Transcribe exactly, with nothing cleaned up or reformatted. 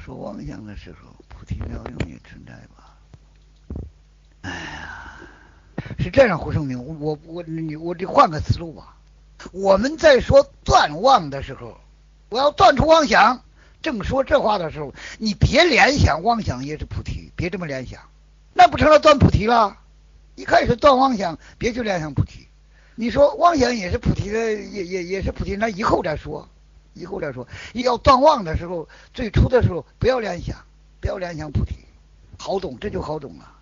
说妄想的时候，菩提妙用也存在吧？哎呀，是这样，胡胜明，我我你我得换个思路吧。我们在说断妄的时候，我要断除妄想，正说这话的时候，你别联想妄想也是菩提，别这么联想，那不成了断菩提了？一开始断妄想，别去联想菩提。你说妄想也是菩提的，也也也是菩提，那以后再说，以后再说。要断妄的时候，最初的时候不要联想，不要联想菩提，好懂，这就好懂了。